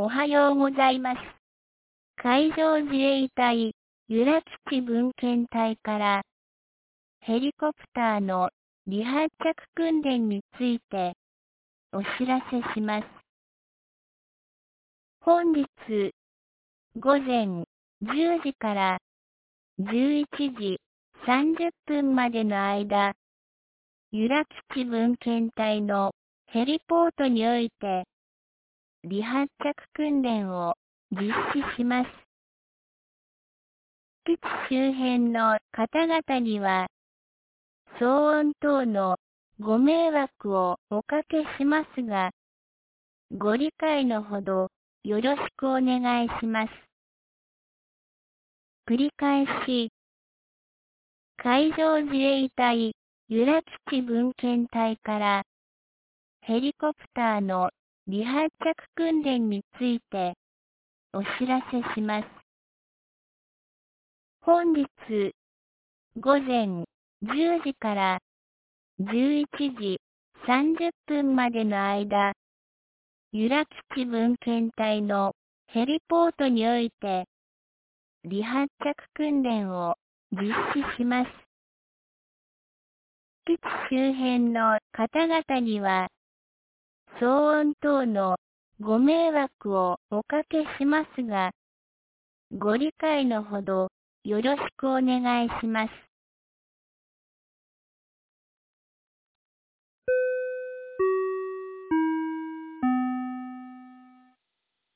おはようございます。海上自衛隊、由良基地分遣隊から、ヘリコプターの離発着訓練について、お知らせします。本日、午前10時から11時30分までの間、由良基地分遣隊のヘリポートにおいて、離発着訓練を実施します。基地周辺の方々には、騒音等のご迷惑をおかけしますが、ご理解のほどよろしくお願いします。繰り返し、海上自衛隊由良基地分遣隊からヘリコプターの離発着訓練についてお知らせします。本日午前10時から11時30分までの間、由良基地分遣隊のヘリポートにおいて、離発着訓練を実施します。基地周辺の方々には、騒音等のご迷惑をおかけしますが、ご理解のほどよろしくお願いします。